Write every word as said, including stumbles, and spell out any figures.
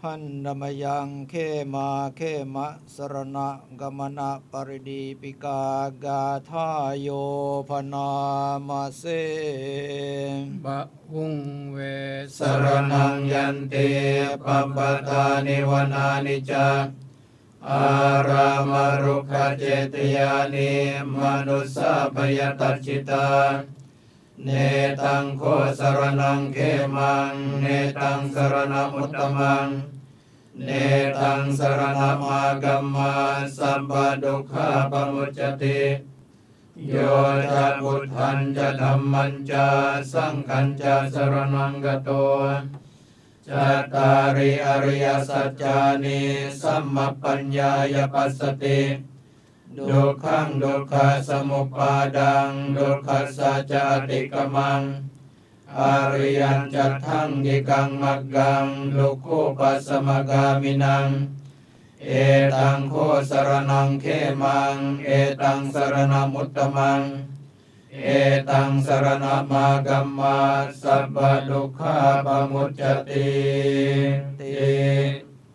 ขันธมยังเขมาเขมะสรณะกมนะปริดีปิกากาทายโยพนามาเสบะหุงเวสรณังยันเตปัปปทานิวนานิจาอารามรุขเจตยานิมนุสสะพยตัจจิตาเนตังโคสรณังเขมังเนตังสรณมุตตมังเนตังสรณมากัมมาสัมปดุขะปมุจจติโยจะพุทธันจะธัมมัญจะสังฆัญจะสรณังกโตจัตตาริอริยสัจจานิสัมมปัญญายปัสสติดุขังดุขะสมุปปาดังดุขัสสะจติกมังอริยัญจัตถังกิกังมักกังดุขุปัสสมกามินังเอตังโคสรณังเขมังเอตังสรณมุตตมังเอตังสรณมากัมมาสัพพะดุขะปมุจจติติ